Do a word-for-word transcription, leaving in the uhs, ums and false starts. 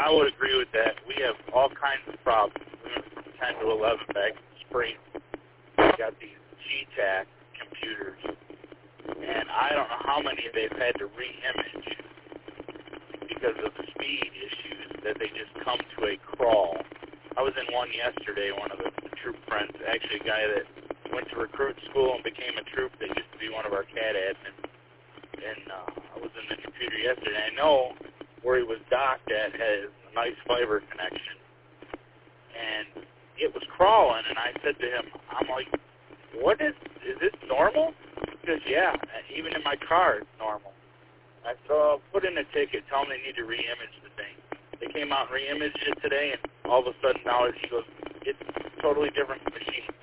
I would agree with that. We have all kinds of problems. We went from ten to eleven back in spring. We got these G TAC computers, and I don't know how many they've had to re-image because of the speed issues that they just come to a crawl. I was in one yesterday, one of the, the troop friends, actually a guy that went to recruit school and became a troop that used to be one of our C A D admins. And uh, I was in the computer yesterday. I know where he was docked at has a nice fiber connection. And it was crawling, and I said to him, I'm like, what is, is this normal? He goes, yeah, even in my car it's normal. I said, oh, put in a ticket, tell them they need to re-image the thing. They came out and re-imaged it today, and all of a sudden now he goes, it's a totally different machine.